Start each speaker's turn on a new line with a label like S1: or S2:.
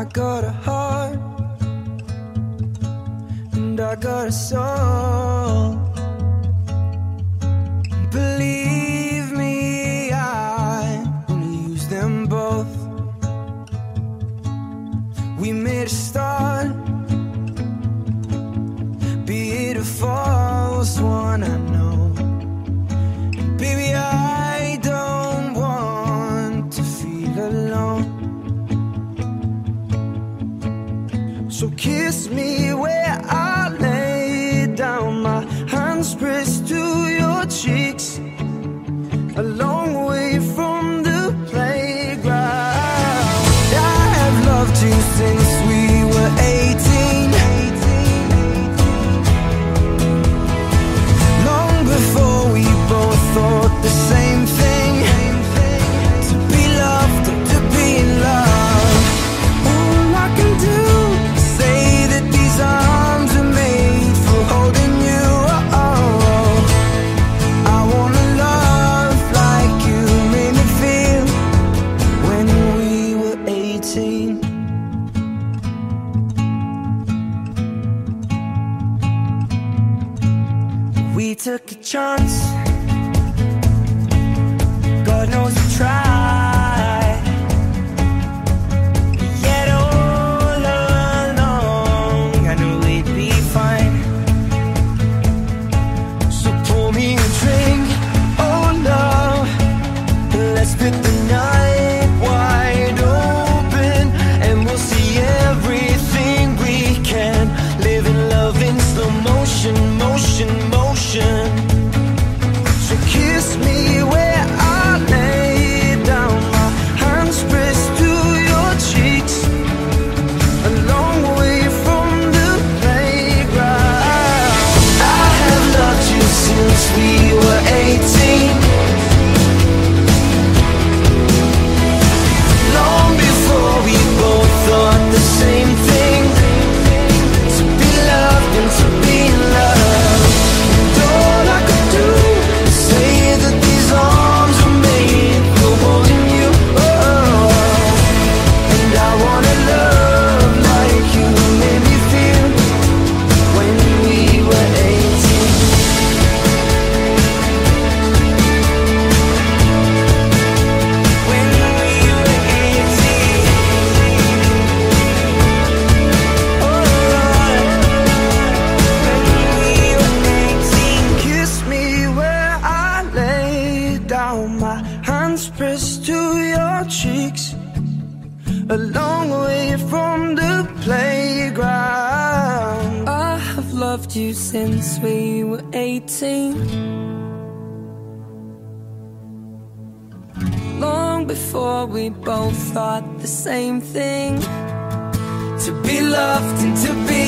S1: I got a heart and I got a soul. Believe me, I only use them both. We made a start, be it a false one, I know. Baby, I don't want to feel alone. So kiss me where I lay down, my hands pressed to your cheeks, a long way from the playground. I have loved you since we were 18, long before we both thought the same thing, to be loved and to be in love. All I can do is say that these arms are made for holding you. I wanna love like you made me feel when we were 18. We took a chance, God knows we tried, yet all along I knew we'd be fine. So pour me a drink, oh love, let's split the night wide open, and we'll see everything we can. Live in love in slow motion, motion, motion. So kiss me where I lay down, my hands pressed to your cheeks, a long way from the playground. I have loved you since we were 18, long before we both thought the same thing, to be loved and to be in love. And all I could do is say that these arms are made for holding you. And I wanna love like you made me feel when we were 18. When we were 18. Oh Lord, when we were 18. Kiss me where I lay down, my hands pressed to your cheeks, a long way from the playground. I have loved you since we were 18, long before we both thought the same thing, to be loved and to be